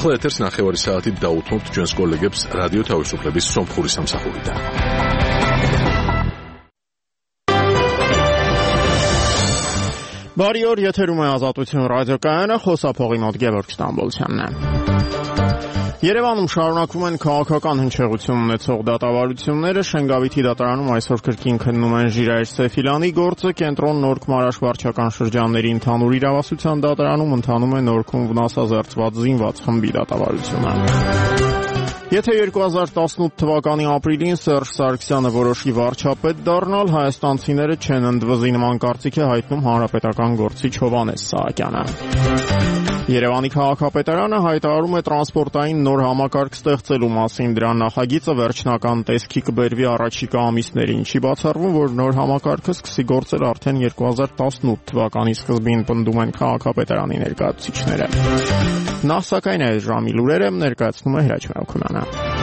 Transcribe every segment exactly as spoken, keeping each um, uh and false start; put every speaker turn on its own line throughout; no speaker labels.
ახლა ეთერს ნახევარი საათით დაუთმობთ ჩვენს კოლეგებს რადიო თავისუფლების სომხური სამსახურიდან.
Բարի օր, եթերում է Ազատություն ռադիոկայանը, խոսափողի մոտ Գևորգ Ստամբոլցյանն է։ Երևանում շարունակվում են քաղաքական հնչեղություն ունեցող դատավարությունները, Շենգավիթի դատարանում այսօր կրկին քննում են Ժիրայր Սեֆիլյանի գործը, Կենտրոն Նորք-Մարաշ վարչական շրջանների ընդհանուր իրավասության դատարանում ընթանում է Նորքում վնասազերծված զինված խմբի դատավարությունը։ Եթե երկու հազար տասնութ թվականի ապրիլին Սերժ Սարգսյանը որոշի վարչապետ դառնալ, հայաստանցիները չեն ընդվզի նման կարծիք է հայտնում հանրապետական գործիչ Հովհաննես Սահակյանը։ Երևանի քաղաքապետարանը հայտարարում է տրանսպորտային նոր համակարգ ստեղծելու մասին, դրա նախագիծը վերջնական տեսքի կբերվի առաջիկա ամիսներին, չի բացառվում, որ նոր համակարգը սկսի գործել արդեն երկու հազար տասնութ թվականի սկզբին, պնդում են քաղաքապետարանի ներկայացուցիչները։ Նախ սակայն այս ժամի լուրերը ներկայացնում է Հրաչ Մելքոնյանը։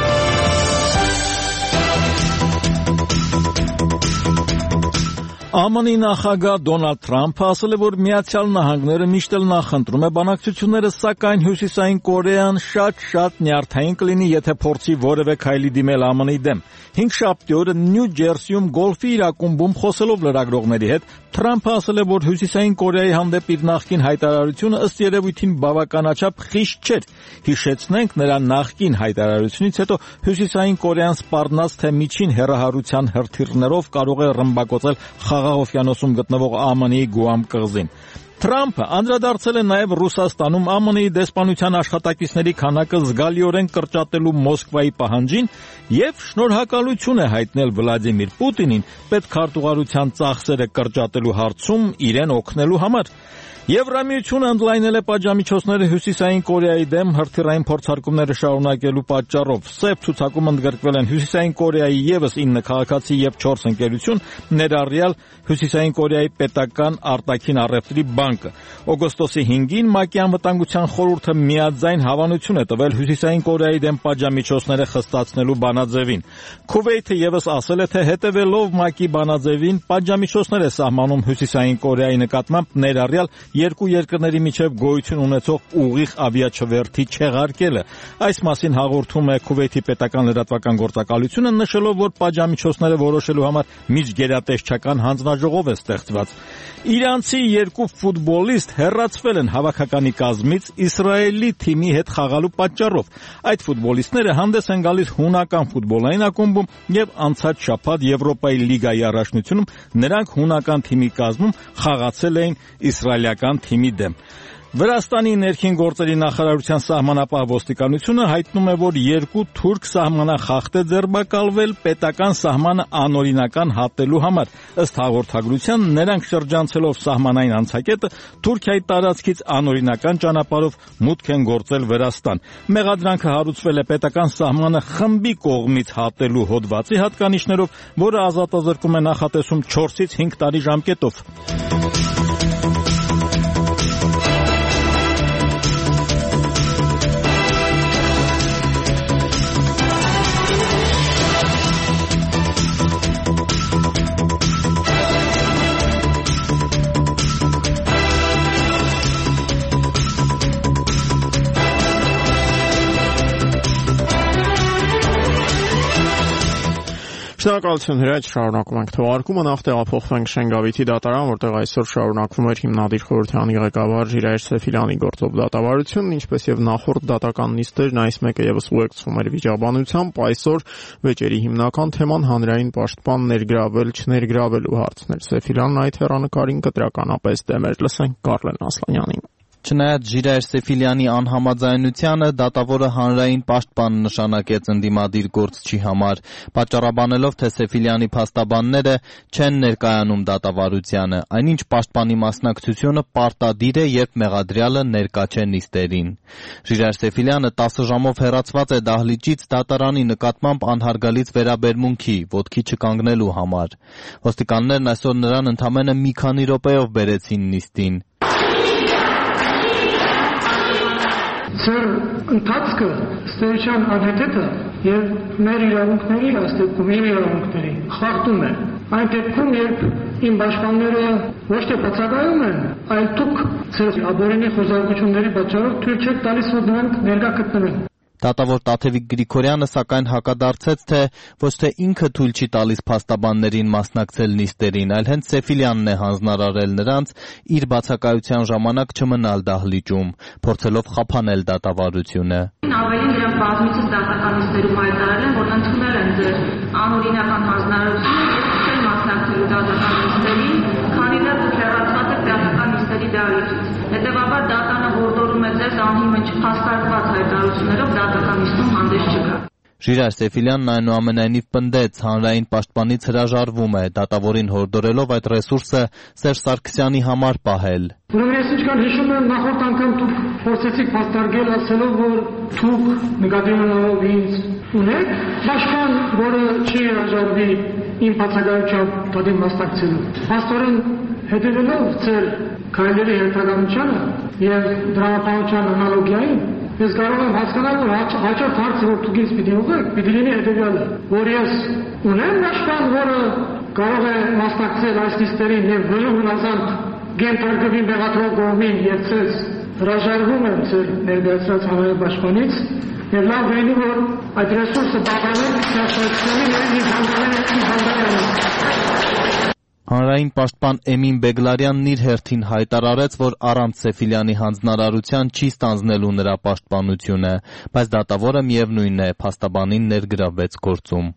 ԱՄՆ-ի նախագահ Դոնալդ Թրամփը ասել է, որ Միացյալ Նահանգները միշտ էլ նախընտրում է բանակցությունները, սակայն Հյուսիսային Կորեան շատ-շատ նյարդային կլինի, եթե փորձի որևէ քայլի դիմել ԱՄՆ-ի դեմ։ Հինգշաբթի օրը Նյու Ջերսիում գոլֆի իր ակումբում խոսելով լրագրողների հետ Թրամփը ասել է, որ Հյուսիսային Կորեայի հանդեպ իր նախկին հայտարարությունը ըստ երևույթին բավականաչափ խիստ չէր։ Հիշեցնենք, նրա նախկին հայտարարությունից հետո Հյուսիսային Կորեան սպառնաց, թե միջին հեռահարության հրթիռներով կարող է ռմբակոծել Խաղաղ օվկիանոսում գտնվող ԱՄՆ-ի Գուամ կղզին։ Թրամփը անդրադարձել է նաև Ռուսաստանում ԱՄՆ-ի դեսպանության աշխատակիցների քանակը զգալիորեն կրճատելու Մոսկվայի պահանջին եւ շնորհակալություն է հայտնել Վլադիմիր Պուտինին պետքարտուղարության ծախսերը կրճատելու հարցում իրեն օգնելու համար։ Եվրամիությունը ընդլայնել է պատժամիջոցները Հյուսիսային Կորեայի դեմ հրթիռային փորձարկումները շարունակելու պատճառով։ Սև ցուցակում ընդգրկվել են Հյուսիսային Կորեայի ևս ինը քաղաքացի եւ չորս ընկերություն, ներառյալ Հյուսիսային Կորեայի պետական արտաքին առևտրի բանկը։ Օգոստոսի հինգին ՄԱԿ-ի անվտանգության խորհուրդը միաձայն հավանություն է տվել Հյուսիսային Կորեայի դեմ պատժամիջոցները խստացնելու բանաձևին։ Քուվեյթը ևս ասել է, թե հետևելով ՄԱԿ-ի բանաձևին պատժամիջոցներ է սահմանում Հյուսիսային Կորեայի նկատմամբ, ներառյալ երկու երկրների միջև գոյություն ունեցող ուղիղ ավիաչվերթի չեղարկելը։ Այս մասին հաղորդում է Քուվեյթի պետական լրատվական գործակալությունը, նշելով, որ պատժամիջոցները որոշելու համար միջգերատեսչական հանձնաժողով է ստեղծված։ Իրանցի երկու ֆուտբոլիստ հեռացվել են հավաքականի կազմից Իսրայելի թիմի հետ խաղալու պատճառով։ Այդ ֆուտբոլիստները հանդես են գալիս հունական ֆուտբոլային ակումբում եւ անցած շաբաթ Եվրոպայի լիգայի առաջնությունում նրանք հունական թիմի կազմում խաղացել էին իսրայելական թիմի դեմ։ Վրաստանի ներքին գործերի նախարարության սահմանապահ ոստիկանությունը հայտնում է, որ երկու թուրք սահմանախախտ է ձերբակալվել պետական սահմանը անօրինական հատելու համար։ Ըստ հաղորդագրության, նրանք շրջանցելով սահմանային անցակետը Թուրքիայի տարածքից անօրինական ճանապարհով մուտք են գործել Վրաստան։ Մեղադրանքը հարուցվել է պետական սահմանը խմբի կողմից հատելու հոդվածի հատկանիշներով, որը ազատազրկում է նախատեսում չորսից հինգ տարի ժամկետով։
Շնորհակալություն Հրաչ, շարունակում ենք թողարկումը, նախ տեղափոխվենք Շենգավիթի դատարան, որտեղ այսօր շարունակվում էր հիմնադիր խորհրդարանի ղեկավար Ժիրայր Սեֆիլյանի գործով դատավարությունն, ինչպես եւ նախորդ դատական նիստերն, այս մեկը եւս ուղեկցվում էր վիճաբանությամբ, այսօր վեճերի հիմնական թեման հանրային պաշտպան ներգրավել չներգրավելու հարցն էր։ Սեֆիլյանն այդ հեռանկարին կտրականապես դեմ էր, լսենք Կարլեն Ասլանյանին։
Չնայած Ժիրայր Սեֆիլյանի անհամաձայնությանը, դատավորը հանրային պաշտպան նշանակեց ընդդիմադիր գործչի համար, պատճառաբանելով, թե Սեֆիլյանի փաստաբանները չեն ներկայանում դատավարությանը, այնինչ պաշտպանի մասնակցությունը պարտադիր է, երբ մեղադրյալը ներկա չէ նիստերին։ Ժիրայր Սեֆիլյանը տասը ժամով հեռացված է դահլիճից դատարանի նկատմամբ անհարգալից վերաբերմունքի, ոտքի չկանգնելու համար։ Ոստիկաններն այսօր նրան ընդամենը մի քանի րոպեով բերեցին նիստին։
Սեր ընթացքը ստերության անհետեթը եւ մեր իրավունքների, աստեղում իմ իրավունքների խախտում է։ Այն դեպքում, երբ իմ պաշտպանները ոչ թե բացակայում են, այլ դուք Ձեր աբորինի խոզարկությունների պատճառով թույլ չեք տալիս, որ դրանք ներկա գտնվեն։
Դատավոր Տաթևիկ Գրիգորյանը սակայն հակադարձեց, թե ոչ թե ինքը թույլ չի տալիս փաստաբաններին մասնակցել նիստերին, այլ հենց Սեֆիլյանն է հանձնարարել նրանց իր բացակայության ժամանակ չմնալ դահլիճում, փորձելով խափանել դատավարությունը։
Ավելին նրանք բազմիցս դատական նիստերում հայտարարել են, որ ընդունել են ձեր անօրինական հանձնարարությունը եւ չեն մասնակցելու դատական նիստերին, քանի դեռ դուք հեռացված եք դատական նիստերի դահլիճից։ Հետևաբար դատանը հորդորում է ձեզ անհիմն չփաստարկված հայտարարություններով դատական նիստում հանդես չգալ։
Ժիրայր Սեֆիլյանն այնուամենայնիվ պնդեց, հանրային պաշտպանից հրաժարվում է, դատավորին հորդորելով այդ ռեսուրսը Սերժ Սարգսյանի համար պահել։
Ուրեմն ես ինչքան հիշում եմ, նախորդ անգամ դուք փորձեցիք փաստարկել, ասելով, որ դուք նկատի ունենալով ինձ ունեք պաշտպան, որը չի հրաժարվի իմ բացակայությամբ դատին մասնակցելու։ Փաստորեն հետևելով ձեր քայլերի հերթականությանը եւ դրամապահության անալոգիային, ես կարող եմ հասկանալ, որ հաջորդ հարցը, որ դուք ինձ պիտի ուղղեք, պիտի լինի հետևյալը, որ ես ունեմ պաշտպան, որը կարող է մասնակցել այս նիստերին եւ վելու հնազանդ գենթարկվի մեղադրող կողմին եւ ցես հրաժարվում եմ ձեր ներկայացրած հանրային պաշտպանից եւ լավ լինի, որ այդ ռեսուրսը բավարարեն Սերժ եւ հանդիպեն։
Հանրային պաշտպան Էմին Բեգլարյանն իր հերթին հայտարարեց, որ առանց Սեֆիլյանի հանձնարարության չի ստանձնելու նրա պաշտպանությունը, բայց դատավորը միևնույն է, փաստաբանին ներգրավվեց գործում։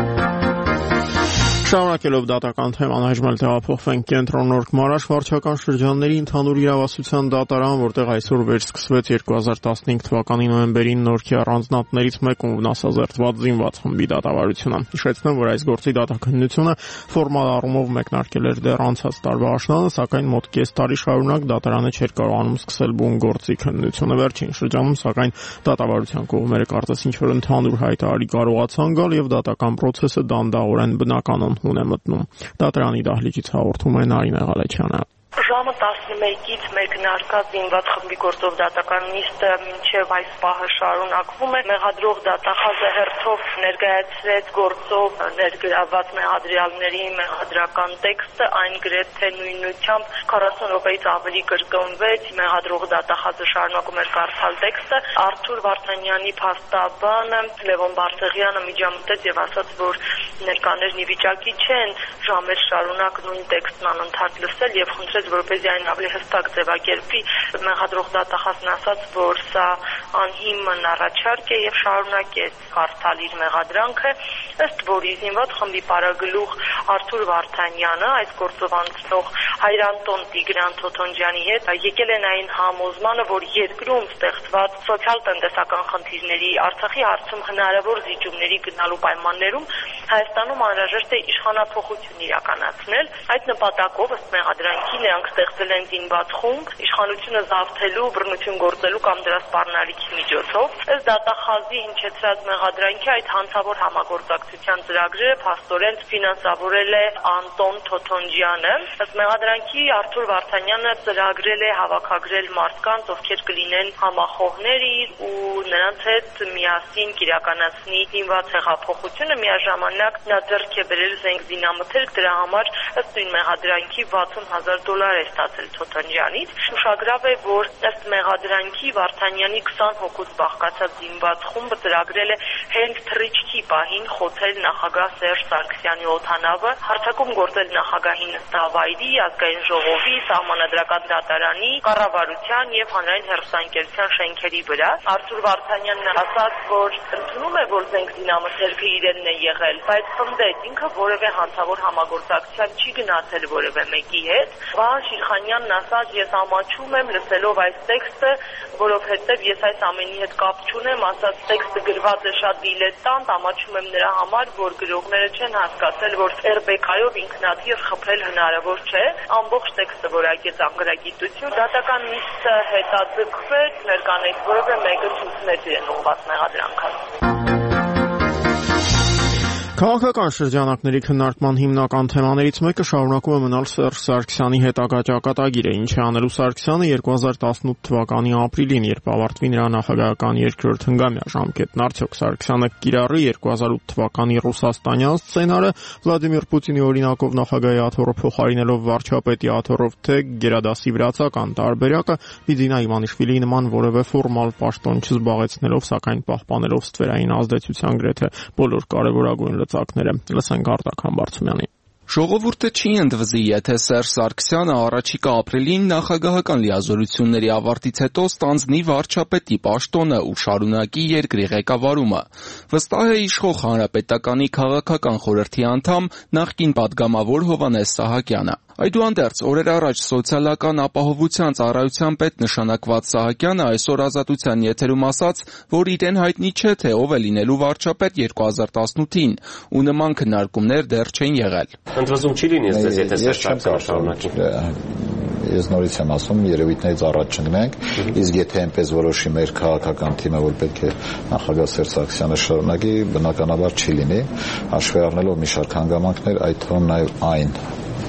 Շարունակելով դատական թեման, այժմ էլ տեղափոխվենք կենտրոն Նորք Մարաշ վարչական շրջանների ընդհանուր իրավասության դատարան, որտեղ այսօր վերսկսվեց երկու հազար տասնհինգ թվականի նոյեմբերին Նորքի առանձնատներից մեկում վնասազերծված զինված խմբի դատավարությունը։ Հիշեցնեմ, որ այս գործի դատաքննությունը ֆորմալ առումով մեկնարկել էր դեռ անցած տարվա աշնանը, սակայն մոտ կես տարի շարունակ դատարանը չէր կարողանում սկսել բուն գործի քննությունը։ Վերջին շրջանում, սակայն դատավարության կողմերը կարծես ինչ-որ ընդհանուր հայտարարի կարողացան գալ եւ դատական process-ը դանդաղորեն բնականon հուն է մտնում։ Դատարանի դահլիճից հաղորդում է Նարինե Ղալեչյանը։
Ժամը տասնմեկից մեկնարկած զինված խմբի գործով դատական նիստը մինչև այս պահը շարունակվում է։ Մեղադրող դատախազը հերթով ներկայացրեց գործով ներգրավված մեղադրյալների մեղադրական տեքստը, այն գրեթե նույնությամբ քառասուն րոպեից ավելի կրկնվեց։ Մեղադրող դատախազը շարունակում էր կարդալ տեքստը։ Արթուր Վարդանյանի փաստաբանը Լևոն Բարսեղյանը միջամտեց եւ ասաց, որ ներկաներն ի վիճակի չեն ժամեր շարունակ նույն տեքստն անընդհատ լսել եւ խնդրեց, որպեսզի այն ավելի հստակ ձևակերպի։ Մեղադրող դատախազն ասաց, որ սա անհիմն առաջարկ է եւ շարունակեց կարդալ իր մեղադրանքը, ըստ որի զինված խմբի պարագլուխ Արթուր Վարդանյանը այս գործով անցնող Հայրանտոն Տիգրան Թոթոնջյանի հետ եկել են այն համոզմանը, որ երկրում ստեղծված սոցիալ-տնտեսական խնդիրների, Արցախի հարցում հնարավոր զիջումների գնալու պայմաններում Հայաստանում անհրաժեշտ է իշխանափոխություն իրականացնել։ Այդ նպատակով ըստ մեղադրանքի նրանք ստեղծել են զինված խումբ իշխանությունը զավթելու, բռնություն գործելու կամ դրա սպառնալիքի միջոցով։ Ըստ դատախազի հնչեցրած մեղադրանքի այդ հանցավոր համագործակցության ծրագրերը փաստորեն ֆինանսավորել է Անտոն Թոթոնջյանը։ Ըստ մեղադրանքի Արթուր Վարդանյանը ծրագրել է հավաքագրել մարդկանց, ովքեր կլինեն համախոհներ ու նրանց հետ միասին կիրականացնի զինված հեղափոխությունը։ Միաժամանակ նա ձեռք է բերել զենք զինամթերք, դրա համար ըստ նույն մեղադրանքի վաթսուն հազար դոլար է ստացել Թոթոնջյանից։ Ուշագրավ է, որ ըստ մեղադրանքի Վարդանյանի քսան հոգուց բաղկացած զինված խումբը ծրագրել է հենց թռիչքի պահին խոցել նախագահ Սերժ Սարգսյանի օդանավը, հարձակում գործել նախագահի նստավայրի, ազգային ժողովի, սահմանադրական դատարանի, կառավարության եւ հանրային հեռուստաընկերության շենքերի վրա։ Արթուր Վարդանյանն ասաց, որ ընդունում է, որ զենք զինամթերքը իրենն է եղել, բայց խնդեց ինքը որևէ հանցավոր համագործակցության չի գնացել որևէ մեկի հետ։ Վահան Շիրխանյանն ասաց, ես ամաչում եմ լսելով այս տեքստը, որովհետև ես այս ամենի հետ կապ չունեմ, ասաց տեքստը գրված է շատ դիլետանտ, ամաչում եմ նրա համար, որ գրողները չեն հասկացել, որ եր բե կայով ինքնաթիռ խփել հնարավոր չէ։ Ամբողջ տեքստը որակեց անգրագիտություն։ Դատական նիստը հետաձգվեց, ներկաներից որևէ մեկը ցույց մեծ իրեն ուղղված մեղադրանքը։
Քաղաքական շրջանակների քննարկման հիմնական թեմաներից մեկը շարունակում է մնալ Սերժ Սարգսյանի հետագա ճակատագիրը, ինչ է անելու Սարգսյանը երկու հազար տասնութ թվականի ապրիլին, երբ ավարտվի նրա նախագահական երկրորդ հնգամյա ժամկետն, արդյոք Սարգսյանը կիրառի երկու հազար ութ թվականի ռուսաստանյան սցենարը Վլադիմիր Պուտինի օրինակով նախագահի աթոռը փոխարինելով վարչապետի աթոռով, թե գերադասի վրացական տարբերակը Բիձինա Իվանիշվիլիի նման որևէ ֆորմալ պաշտոն չզբաղեցնելով, սակայն պահպանելով ստվերային ազդեցության գրեթե բոլոր կարևորագույն լծակները։ Լսենք Արտակ Համբարձումյանին։
Ժողովուրդը չի ընդվզի, եթե Սերժ Սարգսյանը առաջիկա ապրիլին նախագահական լիազորությունների ավարտից հետո ստանձնի վարչապետի պաշտոնը ու շարունակի երկրի ղեկավարումը։ Վստահ է իշխող Հանրապետականի քաղաքական խորհրդի անդամ նախկին պատգամավոր Հովհաննես Սահակյանը։ Այդուհանդերձ, օրեր առաջ սոցիալական ապահովության ծառայության պետ նշանակված Սահակյանը այսօր Ազատության եթերում ասաց, որ իրեն հայտնի չէ, թե ով է լինելու վարչապետ երկու հազար տասնութին, ու նման քննարկումներ դեռ չեն եղել։
Ընդվզում չի լինի, ես եթե Սերժ Սարգսյանը շարունակի։
Ես նորից եմ ասում, երևույթներից առաջ չընկնենք, իսկ եթե այնպես որոշի մեր քաղաքական թիմը, որ պետք է նախագահ Սերժ Սարգսյանը շարունակի, բնականաբար չի լինի, հաշվի առնելով մի շարք հանգամանքներ, այդ թվում նաև այն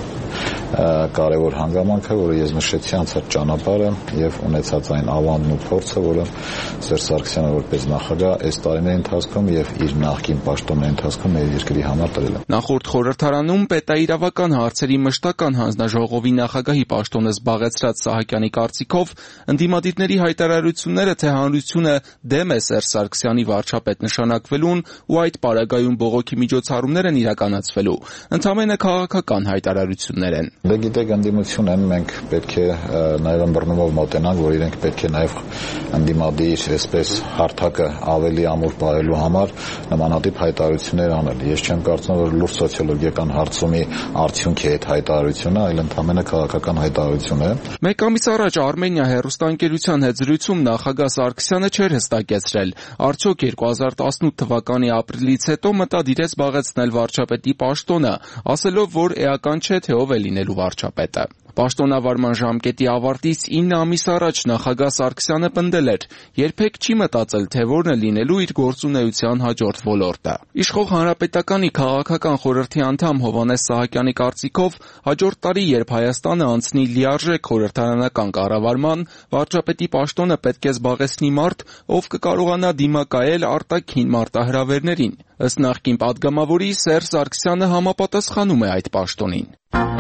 կարևոր հանգամանքը, որը ես նշեցի, անցած ճանապարհը եւ ունեցած այն ավանդն ու փորձը, որը Սերժ Սարգսյանը որպես նախագահ այս տարիների ընթացքում եւ իր նախկին պաշտոնների ընթացքում մեր երկրի համար տրել է։
Նախորդ խորհրդարանում պետաիրավական հարցերի մշտական հանձնաժողովի նախագահի պաշտոնը զբաղեցրած Սահակյանի կարծիքով ընդդիմադիրների հայտարարությունները, թե հանրությունը դեմ է Սերժ Սարգսյանի վարչապետ նշանակվելուն ու այդ պարագայում բողոքի միջոցառումներ են իրականացվելու, ընդամենը քաղաքական հայտարարություններ են։
Դե գիտեք, ընդդիմություն են, մենք պետք է նաև ըմբռնումով մոտենանք, որ իրենք պետք է նաև ընդդիմադիր այսպես հարթակը ավելի ամուր պահելու համար նմանատիպ հայտարարություններ անել։ Ես չեմ կարծում, որ լուրջ սոցիոլոգիական հարցումի արդյունք է այդ հայտարարությունը, այլ ընդամենը քաղաքական հայտարարություն է։
Մեկ ամիս առաջ Արմենիա հեռուստաընկերության հետ զրույցում նախագահ Սարգսյանը չէր հստակեցրել, արդյոք երկու հազար տասնութ թվականի ապրիլից հետո մտադիր է զբաղեցնել վարչապետի պաշտոնը, ասելով, որ էական չէ, թե ով է լինելու վարչապետը։ Պաշտոնավարման ժամկետի ավարտից ինը ամիս առաջ նախագահ Սարգսյանը պնդել էր, երբեք չի մտածել, թե որն է լինելու իր գործունեության հաջորդ ոլորտը։ Իշխող Հանրապետականի քաղաքական խորհրդի անդամ Հովհաննես Սահակյանի կարծիքով, հաջորդ տարի, երբ Հայաստանը անցնի լիարժեք խորհրդարանական կառավարման, վարչապետի պաշտոնը պետք է զբաղեցնի մարդ, ով կկարողանա դիմակայել արտաքին մարտահրավերներին։ Ըստ նախկին պատգամավորի, Սերժ Սարգսյանը համապատասխանում է այդ պաշտոնին։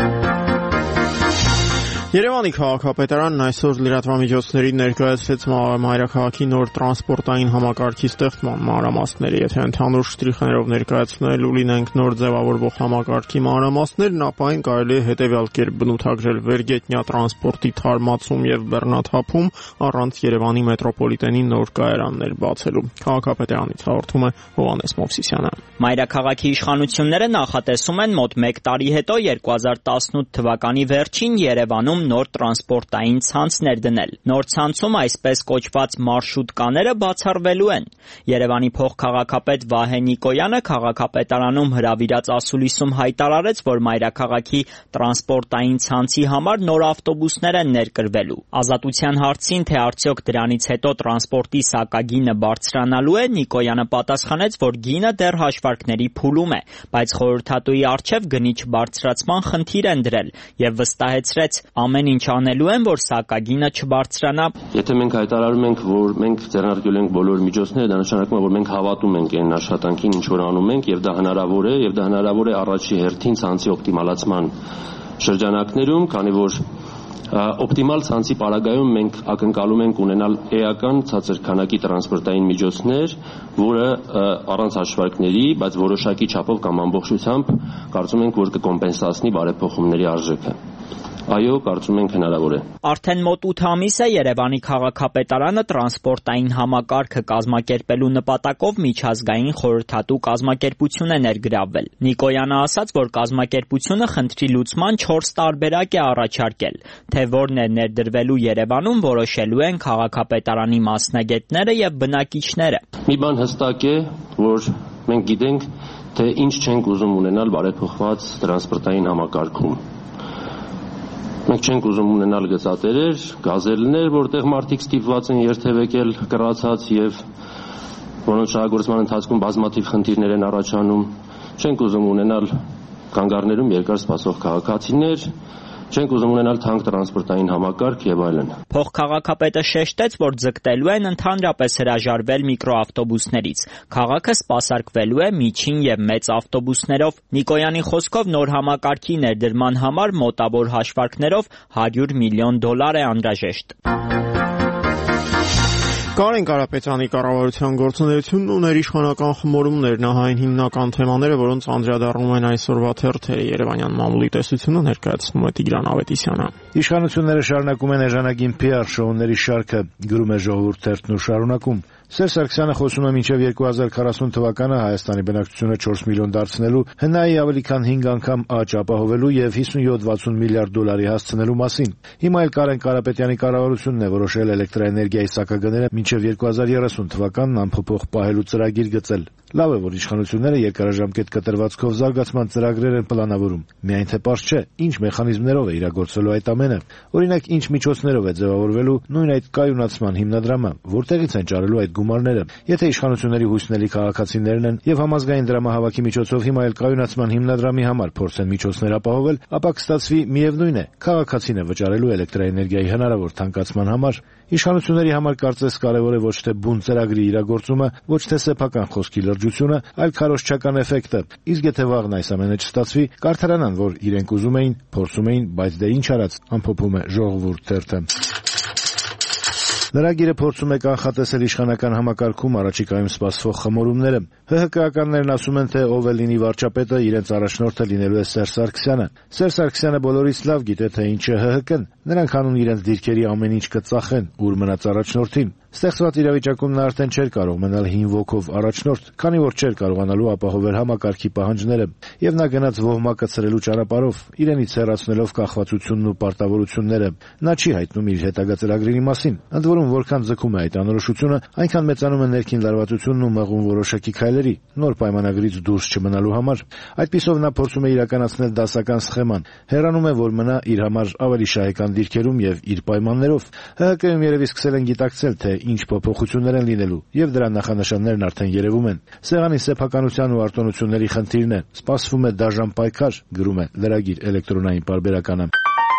Երևանի քաղաքապետարանն այսօր լրատվամիջոցների ներկայացրեց մայրաքաղաքի նոր տրանսպորտային համակարգի ստեղծման մանրամասները։ Եթե ընդհանուր շտրիխներով ներկայացնելու լինենք նոր ձևավորվող համակարգի մանրամասներն, ապա այն կարելի է հետևյալ կերպ բնութագրել՝ վերգետնյա տրանսպորտի թարմացում եւ բեռնաթափում առանց Երևանի մետրոպոլիտենի նոր կայարաններ բացելու։ Քաղաքապետարանից հաղորդում է Հովհաննես Մովսիսյանը։
Մայրաքաղաքի իշխանությունները նախատեսում են մոտ մեկ տարի հետո երկու հազար տասնութ թվականի վերջին Երևանում նոր տրանսպորտային ցանցներ դնել։ Նոր ցանցում այսպես կոչված մարշրուտկաները բացառվելու են։ Երևանի փոխքաղաքապետ Վահե Նիկոյանը քաղաքապետարանում հրավիրած ասուլիսում հայտարարեց, որ մայրաքաղաքի տրանսպորտային ցանցի համար նոր ավտոբուսներ են ներկրվելու։ Ազատության հարցին, թե արդյոք դրանից հետո տրանսպորտի սակագինը բարձրանալու է, Նիկոյանը պատասխանեց, որ գինը դեռ հաշվարկների փուլում է, բայց խորհրդատուի առջև գնի չբարձրացման խնդիր են դրել եւ վստահեցրեց, ամեն ինչ անելու են, որ սակագինը չբարձրանա։
Եթե մենք հայտարարում ենք, որ մենք ձեռնարկել ենք բոլոր միջոցները, դա նշանակում է, որ մենք հավատում ենք այն աշխատանքին, ինչ որ անում ենք, եւ դա հնարավոր է, եւ դա հնարավոր է առաջի հերթին ցանցի օպտիմալացման շրջանակներում, քանի որ օպտիմալ ցանցի պարագայում մենք ակնկալում ենք ունենալ էական ցածր քանակի տրանսպորտային միջոցներ, որը առանց հաշվարկների, բայց որոշակի չափով կամ ամբողջությամբ կարծում ենք, որ կկոմպենսացնի բարեփոխումների արժեքը։ Այո, կարծում ենք հնարավոր է։
Արդեն մոտ ութ ամիս է Երևանի քաղաքապետարանը տրանսպորտային համակարգը կազմակերպելու նպատակով միջազգային խորհրդատու կազմակերպություն է ներգրավվել։ Նիկոյանը ասաց, որ կազմակերպությունը խնդրի լուծման չորս տարբերակ է առաջարկել, թե որն է ներդրվելու Երևանում, որոշելու են քաղաքապետարանի մասնագետները եւ բնակիչները։
Մի բան հստակ է, որ մենք գիտենք, թե ինչ չենք ուզում ունենալ բարեփոխված տրանսպորտային համակարգում։ Մենք չենք ուզում ունենալ գծատերեր, գազելներ, որտեղ մարդիկ ստիպված են երթևեկել կռացած եւ որոնց շահագործման ընթացքում բազմաթիվ խնդիրներ են առաջանում։ Չենք ուզում ունենալ կանգառներում երկար սպասող քաղաքացիներ, չենք ուզում ունենալ թանկ տրանսպորտային համակարգ եւ այլն։
Փոխքաղաքապետը շեշտեց, որ ձգտելու են ընդհանրապես հրաժարվել միկրոավտոբուսներից։ Քաղաքը սպասարկվելու է միջին եւ մեծ ավտոբուսներով։ Նիկոյանի խոսքով նոր համակարգի ներդրման համար մոտավոր հաշվարկներով հարյուր միլիոն դոլար է անհրաժեշտ։
Կարեն Կարապետյանի կառավարության գործունեությունն ու ներիշխանական խմորումներն նահային հիմնական թեմաները, որոնց անդրադառնում են այսօրվա թերթերը, Երևանյան մամուլի տեսությունը ներկայացնում է Տիգրան Ավետիսյանը։
Իշխանությունները շարունակում են էժանագին փի ար շոուների շարքը, գրում է Ժողովուրդ թերթն ու շարունակում։ Սերժ Սարգսյանը խոսում է մինչև երկու հազար քառասուն թվականը Հայաստանի բնակչությունը չորս միլիոն դարձնելու, հնայի ավելի քան հինգ անգամ աճ ապահովելու եւ հիսունյոթ վաթսուն միլիարդ դոլարի հասցնելու մասին։ Հիմա էլ Կարեն Կարապետյանի կառավարությունն է որոշել էլեկտրաէներգիայի սակագները մինչև երկու հազար երեսուն թվականն անփոփոխ պահելու ծրագիր գծել։ Լավ է, որ իշխանությունները երկարաժամկետ կտրվածքով զարգացման ծրագրեր են պլանավորում։ Միայն թե պարզ չէ, ինչ մեխանիզմներով է իրագործվելու այդ ամենը։ Օրինակ, ինչ միջոցներով է ձևավորվելու նույն այդ կայունացման հիմնադրամը, որտեղից են ճարելու այդ գումարները։ Եթե իշխանությունների հույսնելի քաղաքացիներն են եւ համազգային դրամահավաքի միջոցով հիմա էլ կայունացման հիմնադրամի համար փորձեն միջոցներ ապահովել, ապա կստացվի միևնույն է, քաղաքացին է վճարելու էլեկտրաէներգիայի հնարավոր թանկացման համար։ Իշխանությունների համար կարծես կարևոր է ոչ թե բուն ծրագրի իրագործումը, ոչ թե սեփական խոսքի լրջությունը, այլ քարոզչական էֆեկտը։ Իսկ եթե վաղն այս ամենը չստացվի, կարդարանան, որ իրենք ուզում էին, փորձում էին, բայց դե ինչ արած, ամփոփում է Ժողովուրդ թերթը։ Լրագիրը փորձում է կանխատեսել իշխանական համակարգում առաջիկայում սպասվող խմորումները։ ՀՀԿ-ականներն ասում են, թե ով է լինի վարչապետը, իրենց առաջնորդը լինելու է Սերժ Սարգսյանը։ Սերժ Սարգսյանը բոլորից լավ գիտե, թե ինչ է ՀՀԿ-ն։ Նրանք հանուն իրենց դիրքերի ամեն ինչ կծախեն, ուր մնաց առաջնորդին։ Ստեղծված իրավիճակում նա արդեն չէր կարող մնալ հին ոգով առաջնորդ, քանի որ չէր կարողանալու ապահովել համակարգի պահանջները, եւ նա գնաց ոհմակը ցրելու ճանապարհով, իրենից հեռացնելով կախվածությունն ու պարտավորությունները։ Նա չի հայտնում իր հետագա ծրագրերի մասին, ընդ որում որքան ձգում է այդ անորոշությունը, այնքան մեծանում է ներքին լարվածությունն ու մղում որոշակի քայլերի, նոր պայմանագրից դուրս չմնալու համար։ Այդպիսով նա փորձում է իրականացնել դասական սխեման, հեռանում է, որ մնա իր համար ավելի շահեկան դիրքերում եւ իր պայմաններով։ ՀՀԿ-ում երևի սկսել են գիտակցել, թե ինչ փոփոխություններ են լինելու, եւ դրա նախանշաններն արդեն երևում են։ Սեղանի սեփականության ու արտոնությունների խնդիրն է, սպասվում է դաժան պայքար, գրում է լրագիր էլեկտրոնային պարբերականը։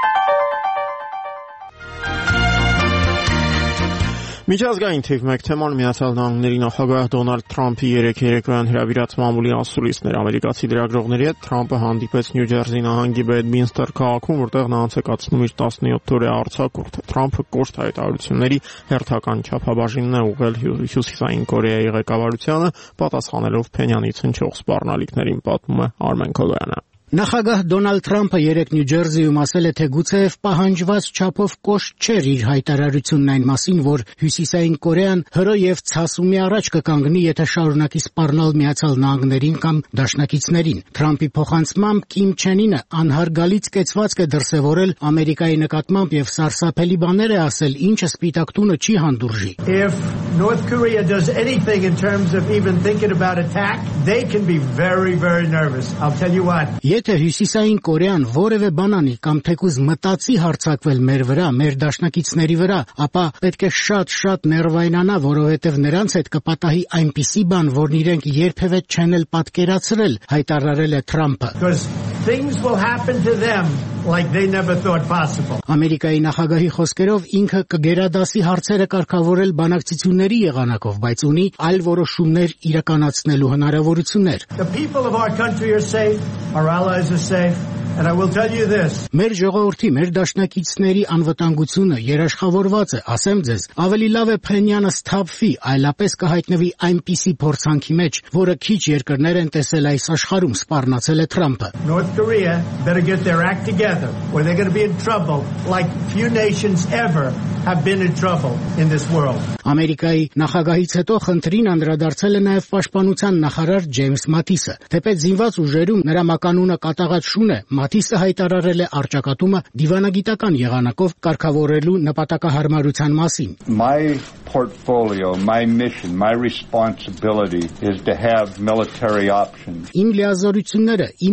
Միջազգային թիվ մեկ թեման Միացյալ Նահանգների նախագահ Դոնալդ Թրամփի երեկ երեկոյան հրավիրած մամուլի ասուլիսներ ամերիկացի լրագրողների հետ Թրամփը հանդիպեց Նյու Ջերսի նահանգի Բեդմինստեր քաղաքում, որտեղ նա անցեկացնում իր տասնյոթ-օրյա արձակուրդը։ Թրամփը կոշտ հայտարարությունների հերթական չափաբաժինն է ուղղել Հյուսիսային Կորեայի ղեկավարությանը, պատասխանելով Փենյանից հնչող սպառնալիքներին, պատմում է Արմեն Քոլոյանը։
Նախագահ Դոնալդ Թրամփը երեկ Նյու Ջերսիում ասել է, թե գուցեև պահանջված չափով կոշտ չէր իր հայտարարությունն այն մասին, որ Հյուսիսային Կորեան հրո եւ ցասումի առաջ կկանգնի, եթե շարունակի սպառնալ Միացյալ Նահանգներին կամ դաշնակիցներին։ Թրամփի փոխանցմամբ Կիմ Չեն Ինը անհարգալից կեցվածք է դրսևորել Ամերիկայի նկատմամբ եւ սարսափելի բաներ է ասել, ինչը Սպիտակ տունը չի հանդուրժի։
If North Korea does anything in terms of even thinking about attack, they can be very very nervous. I'll tell you what.
Եթե Հյուսիսային Կորեան որևէ բան անի կամ թեկուզ մտածի հարձակվել մեր վրա, մեր դաշնակիցների վրա, ապա պետք է շատ-շատ ներվայնանա, որովհետև նրանց հետ կպատահի այնպիսի բան, որն իրենք երբևէ չեն էլ պատկերացրել, հայտարարել է Թրամփը։
Things will happen to them like they never thought possible.
Ամերիկայի նախագահի խոսքերով ինքը կգերադասի հարցերը կարգավորել բանակցությունների եղանակով, բայց ունի այլ որոշումներ իրականացնելու հնարավորություններ։
The people of our country are safe, our allies are safe. And I will tell you this.
Մեր ժողովրդի, մեր դաշնակիցների անվտանգությունը երաշխավորված է, ասեմ ձեզ, ավելի լավ է Փենյանը սթափվի, այլապես կհայտնվի այնպիսի փորձանքի մեջ, որը քիչ երկրներ են տեսել այս աշխարհում, սպառնացել է Թրամփը։
North Korea better get their act together or they're going to be in trouble like few nations ever have been in trouble in this world.
Ամերիկայի նախագահից հետո խնդրին անդրադարձել է նաև պաշտպանության նախարար Ջեյմս Մաթիսը։ Թեպետ զինված ուժերում նրա մականունը կատաղած շուն է, Մաթիսը հայտարարել է առճակատումը դիվանագիտական եղանակով կարգավորելու նպատակահարմարության մասին։
My portfolio, my mission, my responsibility is to have military options.
Իմ լիազորությունները, իմ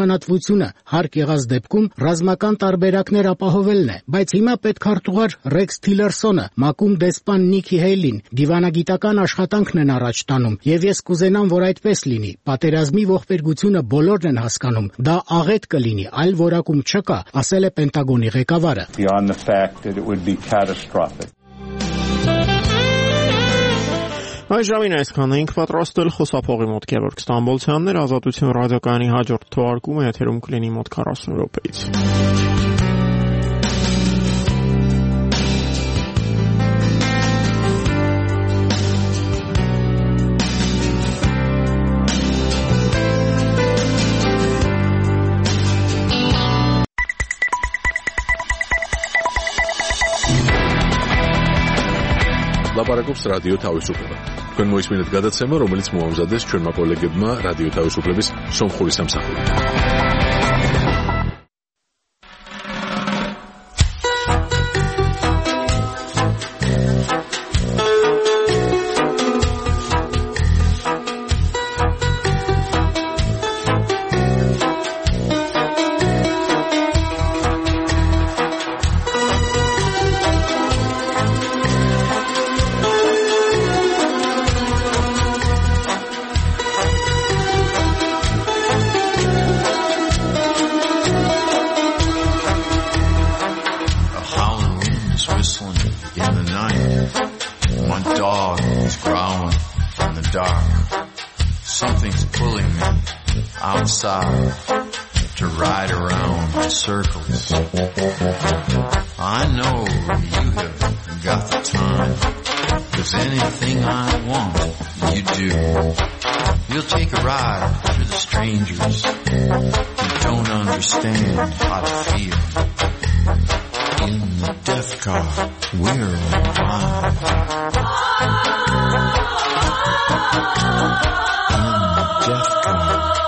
պատասխանատվությունը հարկ եղած դեպքում ռազմական տարբերակներ ապահովելն է, բայց հիմա պետքարտուղար Ռեքս Ռեքս Թիլերսոնը, մակում դեսպան Նիքի Հեյլին դիվանագիտական աշխատանքն են առաջ տանում, եւ ես կուզենամ, որ այդպես լինի։ Պատերազմի ողբերգությունը բոլորն են հասկանում, դա աղետ կլինի, այլ որակում չկա, ասել է Պենտագոնի ղեկավարը։
Beyond the fact that it would be catastrophic.
Այս ժամին այսքան էինք պատրաստել խոսափողի մոտ Գևորգ Ստամբոլցյանն էր, Ազատություն ռադիոկայանի հաջորդ թողարկումը եթերում կլինի մոտ քառասուն րոպեից։
Լապարակობს ռադիո თავისუფლება. Თქვენ მოისმინეთ გადაცემა, რომელიც მოამზადეს ჩვენმა კოლეგებმა რადიო თავისუფლების სომხური სამსახური.
To ride around in circles. I know you have got the time, 'cause anything I want, you do. We'll take a ride through the strangers who don't understand how to feel. In the death car, we're alive. In the death car.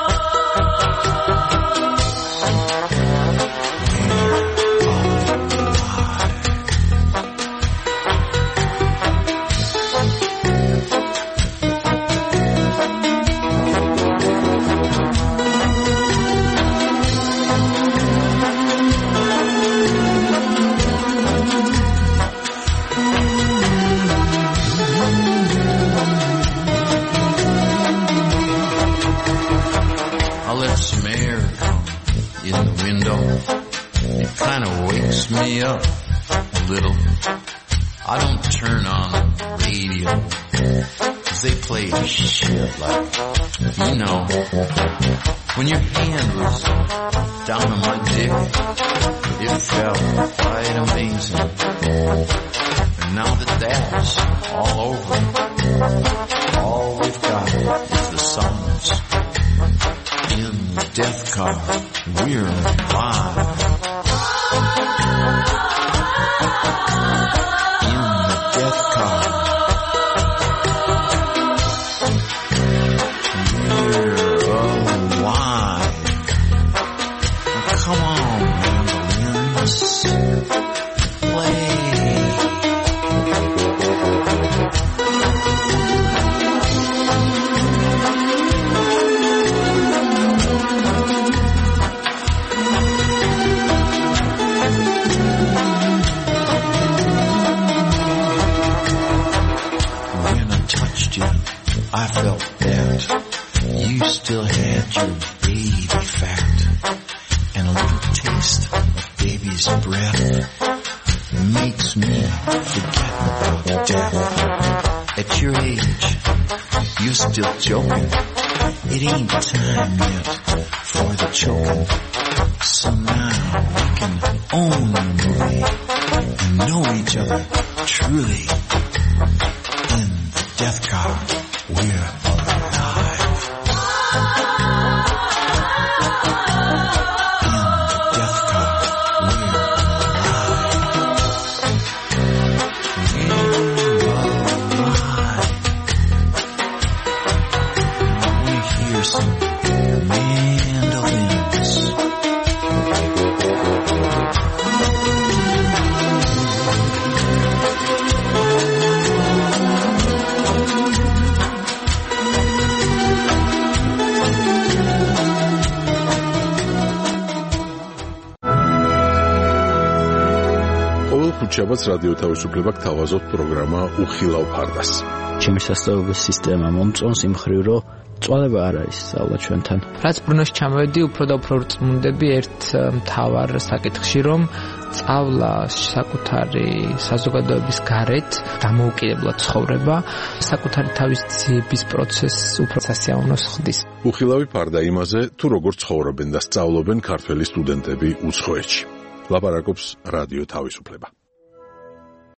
Me up a little. I don't turn on the radio, 'cause they play shit like, you know, when your hand was down on my dick, it felt quite amazing. And now that that's all over, all we've got is the songs. In the death car, we're alive. I felt that you still had your baby fat, and a little taste of baby's breath makes me forget about death. At your age, you're still joking. It ain't time yet for the choking. So now we can own the movie and know each other truly. In the death car, we're alive. In the death car, we're alive. We're alive. We hear some mandolins.
შაბათს რადიო თავისუფლება გთავაზობთ პროგრამა უხილავ ფარდას.
ჩემი სასწავლებელი სისტემა მომწონს იმ მხრივ, რომ წვალება არ არის სწავლა ჩვენთან.
რაც ბრუნოში ჩამოვედი, უფრო და უფრო წმუნდები ერთ მთავარ საკითხში, რომ სწავლა საკუთარი საზოგადოების გარეთ დამოუკიდებლად ცხოვრება, საკუთარი თავის ძიების პროცესს უფრო სასიამოვნოს ხდის.
უხილავი ფარდა იმაზე, თუ როგორ ცხოვრობენ და სწავლობენ ქართველი სტუდენტები უცხოეთში. ლაპარაკობს რადიო თავისუფლება.